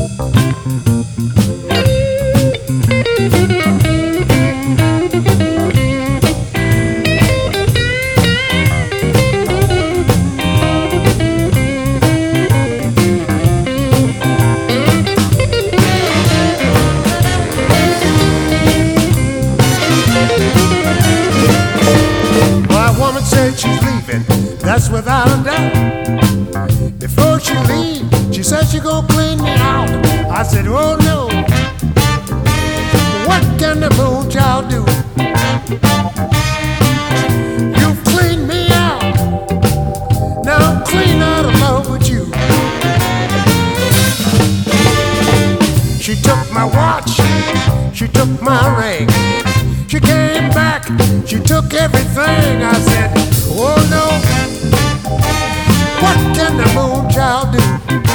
That's without a doubt. Before she leave, she said she gon' clean me out. I said, oh no, what can the moon child do? You've cleaned me out, now I'm clean out of love with you. She took my watch, she took my ring. She came back, she took everything. I said, oh no, what can the moon child do?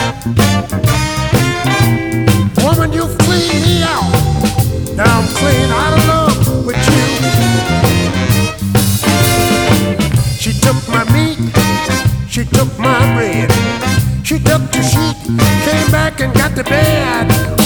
Woman, you've cleaned me out, now I'm clean out of love with you. She took my meat, she took my bread, she took the sheet, came back and got the bed.